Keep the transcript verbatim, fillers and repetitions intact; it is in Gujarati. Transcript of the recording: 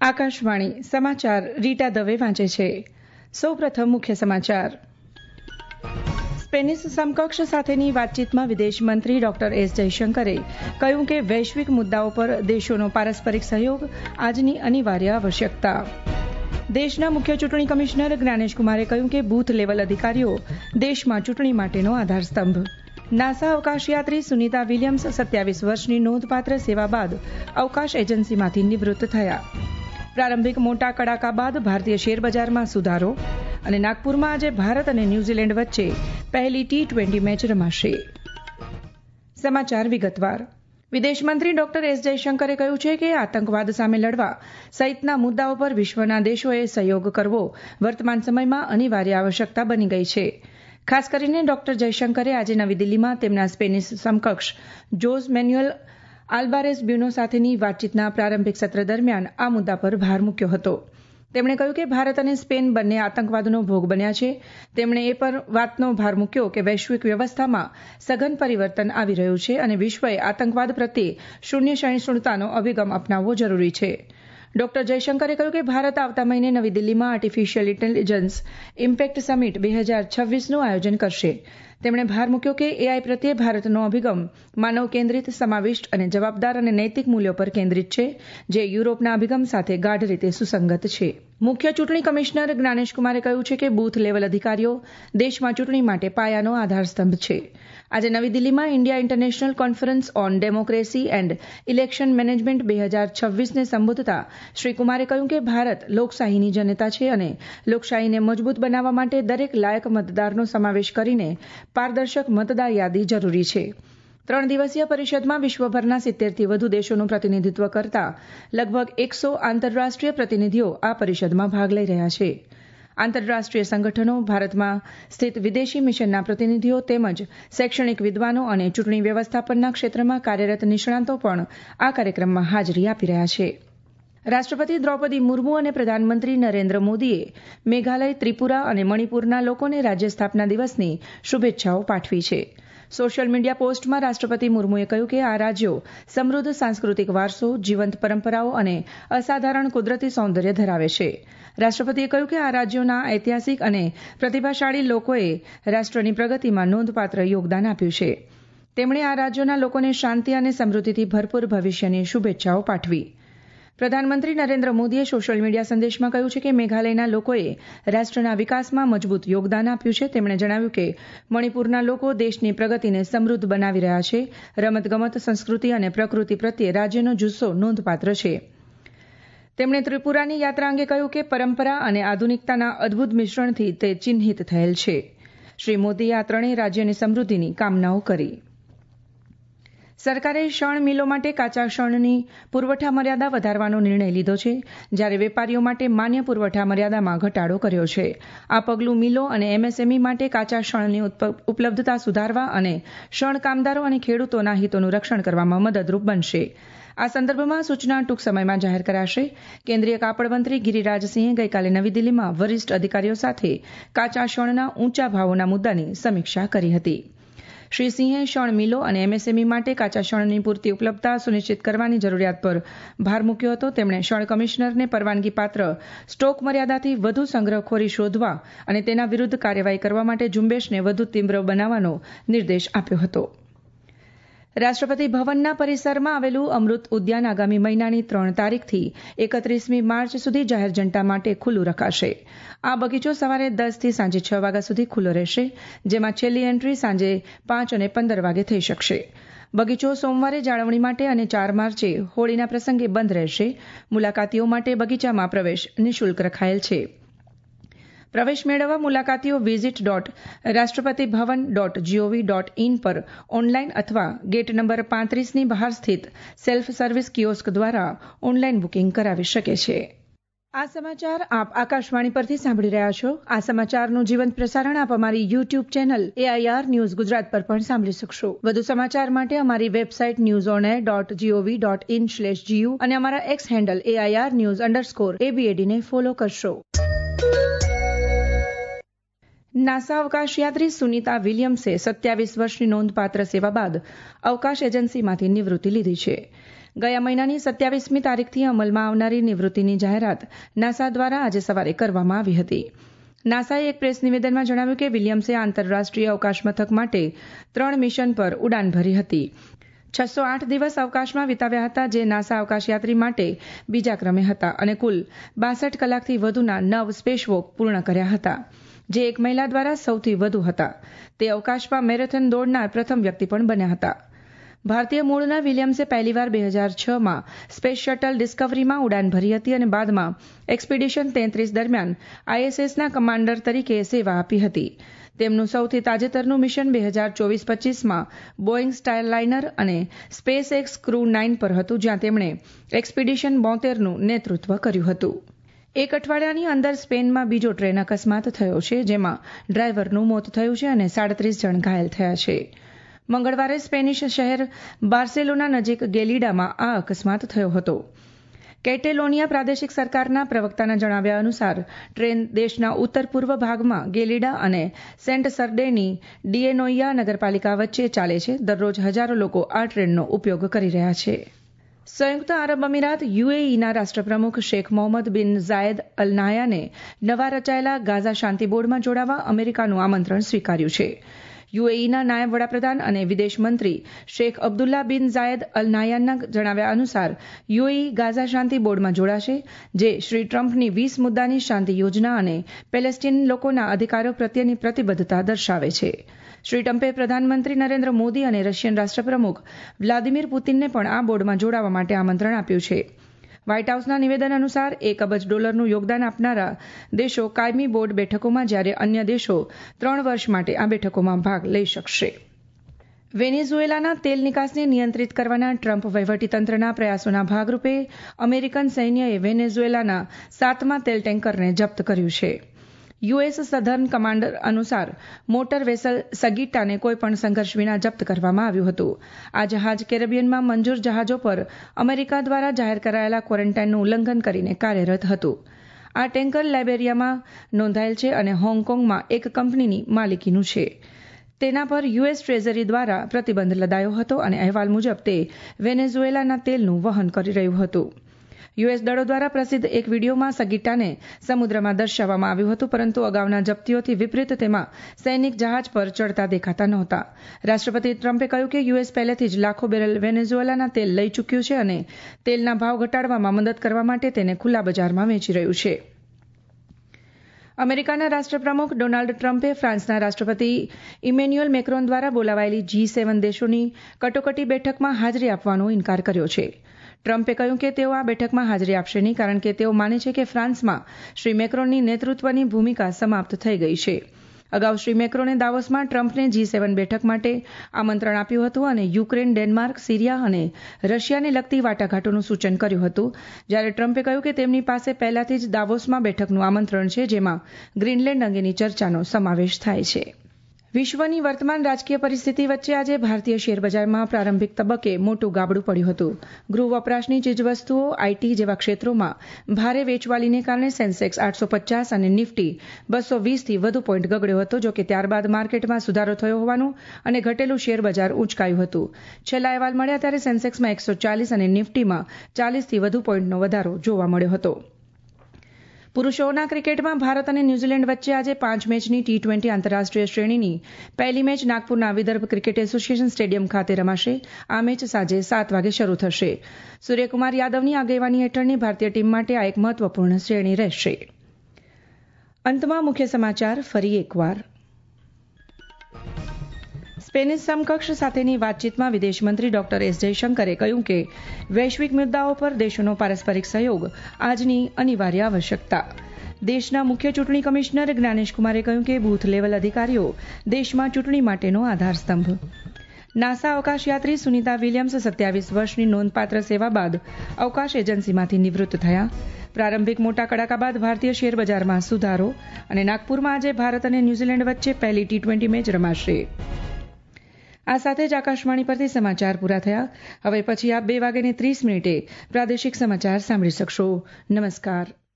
આકાશવાણી સમાચાર રીટા દવે વાંચે છે. સૌપ્રથમ મુખ્ય સમાચાર. સ્પેનિશ સમકક્ષ સાથેની વાતચીતમાં વિદેશ મંત્રી ડોક્ટર એસ જયશંકરે કહ્યું કે વૈશ્વિક મુદ્દાઓ પર દેશોનો પારસ્પરિક સહયોગ આજની અનિવાર્ય આવશ્યકતા. દેશના મુખ્ય ચૂંટણી કમિશનર જ્ઞાનેશકુમારે કહ્યું કે બૂથ લેવલ અધિકારીઓ દેશમાં ચૂંટણી માટેનો આધારસ્તંભ. નાસા અવકાશયાત્રી સુનીતા વિલિયમ્સ સત્યાવીસ વર્ષની નોંધપાત્ર સેવા બાદ અવકાશ એજન્સીમાંથી નિવૃત્ત થયા. પ્રારંભિક મોટા કડાકા બાદ ભારતીય શેરબજારમાં સુધારો અને નાગપુરમાં આજે ભારત અને ન્યૂઝીલેન્ડ વચ્ચે પહેલી ટી ટ્વેન્ટી મેચ રમાશે. સમાચાર વિગતવાર. વિદેશમંત્રી ડોક્ટર એસ જયશંકરે કહ્યું છે કે આતંકવાદ સામે લડવા સહિતના મુદ્દાઓ પર વિશ્વના દેશોએ સહયોગ કરવો વર્તમાન સમયમાં અનિવાર્ય આવશ્યકતા બની ગઈ છે. ખાસ કરીને ડોક્ટર જયશંકરે આજે નવી દિલ્હીમાં તેમના સ્પેનિશ સમકક્ષ જોઝ મેન્યુઅલ આલ્બારેસ બ્યુનો સાથેની વાતચીતના પ્રારંભિક સત્ર દરમિયાન આ મુદ્દા પર ભાર મૂક્યો હતો. તેમણે કહ્યું કે ભારત અને સ્પેન બંને આતંકવાદનો ભોગ બન્યા છે. તેમણે એ પર વાતનો ભાર મૂક્યો કે વૈશ્વિક વ્યવસ્થામાં સઘન પરિવર્તન આવી રહ્યું છે અને વિશ્વએ આતંકવાદ પ્રત્યે શૂન્ય સહિષ્ણુતાનો અભિગમ અપનાવવો જરૂરી છે. ડોક્ટર જયશંકરે કહ્યું કે ભારત આવતા મહિને નવી દિલ્હીમાં આર્ટિફિશિયલ ઇન્ટેલિજન્સ ઇમ્પેક્ટ સમિટ બે હજાર છવ્વીસનું આયોજન કરશે. તેમણે ભાર મૂક્યો કે એઆઈ પ્રત્યે ભારતનો અભિગમ માનવ કેન્દ્રિત, સમાવિષ્ટ અને જવાબદાર અને નૈતિક મૂલ્યો પર કેન્દ્રિત છે, જે યુરોપના અભિગમ સાથે ગાઢ રીતે સુસંગત છે. મુખ્ય ચૂંટણી કમિશનર જ્ઞાનેશકુમારે કહ્યું છે કે બૂથ લેવલ અધિકારીઓ દેશમાં ચૂંટણી માટે પાયાનો આધારસ્તંભ છે. આજે નવી દિલ્હીમાં India international conference on democracy and election management બે હજાર છવ્વીસને સંબોધતા શ્રી કુમારે કહ્યું કે ભારત લોકશાહીની જનતા છે અને લોકશાહીને મજબૂત બનાવવા માટે દરેક લાયક મતદારનો સમાવેશ કરીને પારદર્શક મતદાર યાદી જરૂરી છે. ત્રણ દિવસીય પરિષદમાં વિશ્વભરના સિત્તેરથી વધુ દેશોનું પ્રતિનિધિત્વ કરતા લગભગ એકસો આંતરરાષ્ટ્રીય પ્રતિનિધિઓ આ પરિષદમાં ભાગ લઈ રહ્યા છે. આંતરરાષ્ટ્રીય સંગઠનો, ભારતમાં સ્થિત વિદેશી મિશનના પ્રતિનિધિઓ તેમજ શૈક્ષણિક વિદ્વાનો અને ચૂંટણી વ્યવસ્થાપનના ક્ષેત્રમાં કાર્યરત નિષ્ણાતો પણ આ કાર્યક્રમમાં હાજરી આપી રહ્યા છે. રાષ્ટ્રપતિ દ્રૌપદી મુર્મુ અને પ્રધાનમંત્રી નરેન્દ્ર મોદીએ મેઘાલય, ત્રિપુરા અને મણિપુરના લોકોને રાજ્ય સ્થાપના દિવસની શુભેચ્છાઓ પાઠવી છે. સોશિયલ મીડિયા પોસ્ટમાં રાષ્ટ્રપતિ મુર્મુએ કહ્યું કે આ રાજ્યો સમૃદ્ધ સાંસ્કૃતિક વારસો, જીવંત પરંપરાઓ અને અસાધારણ કુદરતી સૌંદર્ય ધરાવે છે. રાષ્ટ્રપતિએ કહ્યું કે આ રાજ્યોના ઐતિહાસિક અને પ્રતિભાશાળી લોકોએ રાષ્ટ્રની પ્રગતિમાં નોંધપાત્ર યોગદાન આપ્યું છે. તેમણે આ રાજ્યોના લોકોને શાંતિ અને સમૃદ્ધિથી ભરપૂર ભવિષ્યની શુભેચ્છાઓ પાઠવી. પ્રધાનમંત્રી નરેન્દ્ર મોદીએ સોશિયલ મીડિયા સંદેશમાં કહ્યું છે કે મેઘાલયના લોકોએ રાષ્ટ્રના વિકાસમાં મજબૂત યોગદાન આપ્યું છે. તેમણે જણાવ્યું કે મણિપુરના લોકો દેશની પ્રગતિને સમૃદ્ધ બનાવી રહ્યા છે. રમતગમત, સંસ્કૃતિ અને પ્રકૃતિ પ્રત્યે રાજ્યનો જુસ્સો નોંધપાત્ર છે. તેમણે ત્રિપુરાની યાત્રા અંગે કહ્યું કે પરંપરા અને આધુનિકતાના અદભુત મિશ્રણથી તે ચિહ્નિત થયેલ છે. શ્રી મોદીએ આ ત્રણેય રાજ્યની સમૃદ્ધિની કામનાઓ કરી. સરકારે શણ મિલો માટે કાચા શણની પુરવઠા મર્યાદા વધારવાનો નિર્ણય લીધો છે, જ્યારે વેપારીઓ માટે માન્ય પુરવઠા મર્યાદામાં ઘટાડો કર્યો છે. આ પગલું મિલો અને એમએસએમઈ માટે કાચા શણની ઉપલબ્ધતા સુધારવા અને શણ કામદારો અને ખેડૂતોના હિતોનું રક્ષણ કરવામાં મદદરૂપ બનશે. આ સંદર્ભમાં સૂચના ટૂંક સમયમાં જાહેર કરાશે. કેન્દ્રીય કાપડ મંત્રી ગિરિરાજસિંહે ગઈકાલે નવી દિલ્હીમાં વરિષ્ઠ અધિકારીઓ સાથે કાચા શણના ઊંચા ભાવોના મુદ્દાની સમીક્ષા કરી હતી. શ્રી સિંહે શણ મિલો અને એમએસએમઈ માટે કાચા શણની પૂરતી ઉપલબ્ધતા સુનિશ્ચિત કરવાની જરૂરિયાત પર ભાર મૂક્યો હતો. તેમણે શણ કમિશનરને પરવાનગીપાત્ર સ્ટોક મર્યાદાથી વધુ સંગ્રહખોરી શોધવા અને તેના વિરુદ્ધ કાર્યવાહી કરવા માટે ઝુંબેશને વધુ તીવ્ર બનાવવાનો નિર્દેશ આપ્યો હતો. રાષ્ટ્રપતિ ભવનના પરિસરમાં આવેલું અમૃત ઉદ્યાન આગામી મહિનાની ત્રણ તારીખથી એકત્રીસમી માર્ચ સુધી જાહેર જનતા માટે ખુલ્લું રખાશે. આ બગીચો સવારે દસથી સાંજે છ વાગ્યા સુધી ખુલ્લો રહેશે, જેમાં છેલ્લી એન્ટ્રી સાંજે પાંચ અને પંદર વાગે થઈ શકશે. બગીચો સોમવારે જાળવણી માટે અને ચાર માર્ચે હોળીના પ્રસંગે બંધ રહેશે. મુલાકાતીઓ માટે બગીચામાં પ્રવેશ નિઃશુલ્ક રખાયેલ છે. પ્રવેશ મેળવવા મુલાકાતીઓ visit dot Rashtrapati Bhavan dot gov dot in પર ઓનલાઈન અથવા ગેટ નંબર પાંત્રીસની બહાર સ્થિત સેલ્ફ સર્વિસ કિયોસ્ક દ્વારા ઓનલાઈન બુકિંગ કરાવી શકે છે. આ સમાચાર આપ આકાશવાણી પરથી સાંભળી રહ્યા છો. આ સમાચારનું જીવંત પ્રસારણ આપ અમારી YouTube channel AIR news Gujarat પર પણ સાંભળી શકશો. વધુ સમાચાર માટે અમારી website news on air dot gov dot in slash GU અને અમારા X handle AIR news underscore એબીએડીને ફોલો કરશો. નાસા અવકાશયાત્રી સુનીતા વિલિયમ્સે સત્યાવીસ વર્ષની નોંધપાત્ર સેવા બાદ અવકાશ એજન્સીમાંથી નિવૃત્તિ લીધી છે. ગયા મહિનાની સત્યાવીસમી તારીખથી અમલમાં આવનારી નિવૃત્તિની જાહેરાત નાસા દ્વારા આજે સવારે કરવામાં આવી હતી. નાસાએ એક પ્રેસ નિવેદનમાં જણાવ્યું કે વિલિયમ્સે આંતરરાષ્ટ્રીય અવકાશ મથક માટે ત્રણ મિશન પર ઉડાન ભરી હતી. છસો આઠ દિવસ અવકાશમાં વિતાવ્યા હતા, જે નાસા અવકાશયાત્રી માટે બીજા ક્રમે હતા અને કુલ બાસઠ કલાકથી વધુના નવ સ્પેસવોક પૂર્ણ કર્યા હતા, જે એક મહિલા દ્વારા સૌથી વધુ હતા. તે અવકાશમાં મેરેથોન દોડનાર પ્રથમ વ્યક્તિ પણ બન્યા હતા. ભારતીય મૂળના વિલિયમ્સે પહેલીવાર બે હજાર છમાં સ્પેસ શટલ ડિસ્કવરીમાં ઉડાન ભરી હતી અને બાદમાં એક્સપીડિશન તેત્રીસ દરમિયાન આઈએસએસના કમાન્ડર તરીકે સેવા આપી હતી. તેમનું સૌથી તાજેતરનું મિશન બે હજાર ચોવીસ પચીસમાં બોઇંગ સ્ટારલાઇનર અને સ્પેસ એક્સ ક્રૂ નાઇન પર હતું, જ્યાં તેમણે એક્સપીડિશન બોતેરનું નેતૃત્વ કર્યું હતું. એક અઠવાડિયાની અંદર સ્પેનમાં બીજો ટ્રેન અકસ્માત થયો છે, જેમાં ડ્રાઈવરનું મોત થયું છે અને સાડત્રીસ જણ ઘાયલ થયા છે. મંગળવારે સ્પેનિશ શહેર બાર્સેલોના નજીક ગેલિડામાં આ અકસ્માત થયો હતો. કેટેલોનિયા પ્રાદેશિક સરકારના પ્રવક્તાના જણાવ્યા અનુસાર ટ્રેન દેશના ઉત્તર પૂર્વ ભાગમાં ગેલિડા અને સેન્ટ સરડેની ડિએનોઇયા નગરપાલિકા વચ્ચે ચાલે છે. દરરોજ હજારો લોકો આ ટ્રેનનો ઉપયોગ કરી રહ્યા છે. સંયુક્ત આરબ અમીરાત યુએઈના રાષ્ટ્રપ્રમુખ શેખ મોહમ્મદ બિન ઝાયદ અલ નાહયાને નવા રચાયેલા ગાઝા શાંતિ બોર્ડમાં જોડાવા અમેરિકાનું આમંત્રણ સ્વીકાર્યું છે. યુએઈના નાયબ વડાપ્રધાન અને વિદેશ મંત્રી શેખ અબ્દુલ્લા બિન ઝાયદ અલ નાહયાનના જણાવ્યા અનુસાર યુએઈ ગાઝા શાંતિ બોર્ડમાં જોડાશે, જે શ્રી ટ્રમ્પની વીસ મુદ્દાની શાંતિ યોજના અને પેલેસ્ટીન લોકોના અધિકારો પ્રત્યેની પ્રતિબદ્ધતા દર્શાવે છે. શ્રી ટ્રમ્પે પ્રધાનમંત્રી નરેન્દ્ર મોદી અને રશિયન રાષ્ટ્રપ્રમુખ વ્લાદિમીર પુતિનને પણ આ બોર્ડમાં જોડાવા માટે આમંત્રણ આપ્યું છે. વ્હાઇટ હાઉસના નિવેદન અનુસાર એક અબજ ડોલરનું યોગદાન આપનારા દેશો કાયમી બોર્ડ બેઠકોમાં, જ્યારે અન્ય દેશો ત્રણ વર્ષ માટે આ બેઠકોમાં ભાગ લઈ શકશે. વેનેઝુએલાના તેલ નિકાસને નિયંત્રિત કરવાના ટ્રમ્પ વહીવટીતંત્રના પ્રયાસોના ભાગરૂપે અમેરિકન સૈન્યએ વેનેઝુએલાના સાતમા તેલ ટેન્કરને જપ્ત કર્યું છે. યુએસ સધર્ન કમાન્ડર અનુસાર મોટર વેસલ સગીટાને કોઈપણ સંઘર્ષ વિના જપ્ત કરવામાં આવ્યું હતું. આ જહાજ કેરેબિયનમાં મંજૂર જહાજો પર અમેરિકા દ્વારા જાહેર કરાયેલા ક્વોરન્ટાઇનનું ઉલ્લંઘન કરીને કાર્યરત હતું. આ ટેન્કર લાઇબેરિયામાં નોંધાયેલ છે અને હોંગકોંગમાં એક કંપનીની માલિકીનું છે. તેના પર યુએસ ટ્રેઝરી દ્વારા પ્રતિબંધ લદાયો હતો અને અહેવાલ મુજબ તે વેનેઝુએલાના તેલનું વહન કરી રહ્યું હતું. યુએસ દળો દ્વારા પ્રસિદ્ધ એક વિડીયોમાં સગીટાને સમુદ્રમાં દર્શાવવામાં આવ્યું હતું, પરંતુ અગાઉના જપ્તીઓથી વિપરીત તેમાં સૈનિક જહાજ પર ચડતા દેખાતા નહોતા. રાષ્ટ્રપતિ ટ્રમ્પે કહ્યું કે યુએસ પહેલેથી જ લાખો બેરલ વેનેઝુએલાના તેલ લઈ ચૂક્યું છે અને તેલના ભાવ ઘટાડવામાં મદદ કરવા માટે તેને ખુલ્લા બજારમાં વેચી રહ્યું છે. અમેરિકાના રાષ્ટ્રપ્રમુખ ડોનાલ્ડ ટ્રમ્પે ફ્રાન્સના રાષ્ટ્રપતિ ઇમેન્યુઅલ મેક્રોન દ્વારા બોલાવાયેલી જી સેવન દેશોની કટોકટી બેઠકમાં હાજરી આપવાનો ઇનકાર કર્યો છે. ટ્રમ્પે કહ્યું કે તેઓ આ બેઠકમાં હાજરી આપશે નહીં, કારણ કે તેઓ માને છે કે ફ્રાન્સમાં શ્રી મેક્રોનની નેતૃત્વની ભૂમિકા સમાપ્ત થઈ ગઈ છે. અગાઉ શ્રી મેક્રોને દાવોસમાં ટ્રમ્પને જી સેવન બેઠક માટે આમંત્રણ આપ્યું હતું અને યુક્રેન, ડેનમાર્ક, સિરિયા અને રશિયાને લગતી વાટાઘાટોનું સૂચન કર્યું હતું, જ્યારે ટ્રમ્પે કહ્યું કે તેમની પાસે પહેલાથી જ દાવોસમાં બેઠકનું આમંત્રણ છે, જેમાં ગ્રીનલેન્ડ અંગેની ચર્ચાનો સમાવેશ થાય છે. વિશ્વની વર્તમાન રાજકીય પરિસ્થિતિ વચ્ચે આજે ભારતીય શેરબજારમાં પ્રારંભિક તબક્કે મોટું ગાબડું પડ્યું હતું. ગૃહ વપરાશની ચીજવસ્તુઓ, આઈટી જેવા ક્ષેત્રોમાં ભારે વેચવાલીને કારણે સેન્સેક્સ આઠસો પચાસ અને નિફ્ટી બસો વીસથી વધુ પોઈન્ટ ગગડ્યો હતો. જોકે ત્યારબાદ માર્કેટમાં સુધારો થયો હોવાનું અને ઘટેલું શેરબજાર ઊંચકાયું હતું. છેલ્લા અહેવાલ મળ્યા ત્યારે સેન્સેક્સમાં એકસો ચાલીસ અને નિફ્ટીમાં ચાલીસથી વધુ પોઈન્ટનો વધારો જોવા મળ્યો હતો. પુરુષોના ક્રિકેટમાં ભારત અને ન્યૂઝીલેન્ડ વચ્ચે આજે પાંચ મેચની ટી ટ્વેન્ટી આંતરરાષ્ટ્રીય શ્રેણીની પહેલી મેચ નાગપુરના વિદર્ભ ક્રિકેટ એસોસિએશન સ્ટેડિયમ ખાતે રમાશે. આ મેચ સાંજે સાત વાગે શરૂ થશે. સૂર્યકુમાર યાદવની આગેવાની હેઠળની ભારતીય ટીમ માટે આ એક મહત્વપૂર્ણ શ્રેણી રહેશે. અંતમાં મુખ્ય સમાચાર ફરી એકવાર. સ્પેનિશ સમકક્ષ સાથેની વાતચીતમાં વિદેશમંત્રી ડોક્ટર એસ જયશંકરે કહ્યું કે વૈશ્વિક મુદ્દાઓ પર દેશોનો પારસ્પરિક સહયોગ આજની અનિવાર્ય આવશ્યકતા. દેશના મુખ્ય ચૂંટણી કમિશનર જ્ઞાનેશ કુમારે કહ્યું કે બૂથ લેવલ અધિકારીઓ દેશમાં ચૂંટણી માટેનો આધારસ્તંભ. નાસા અવકાશયાત્રી સુનિતા વિલિયમ્સ સત્યાવીસ વર્ષની નોંધપાત્ર સેવા બાદ અવકાશ એજન્સીમાંથી નિવૃત્ત થયા. પ્રારંભિક મોટા કડાકા બાદ ભારતીય શેરબજારમાં સુધારો અને નાગપુરમાં આજે ભારત અને ન્યૂઝીલેન્ડ વચ્ચે પહેલી ટી ટ્વેન્ટી મેચ રમાશે. આ સાથે જ આકાશવાણી પરથી સમાચાર પૂરા થયા. હવે પછી આપ બે વાગ્યાને ત્રીસ મિનિટે પ્રાદેશિક સમાચાર સાંભળી શકશો. નમસ્કાર.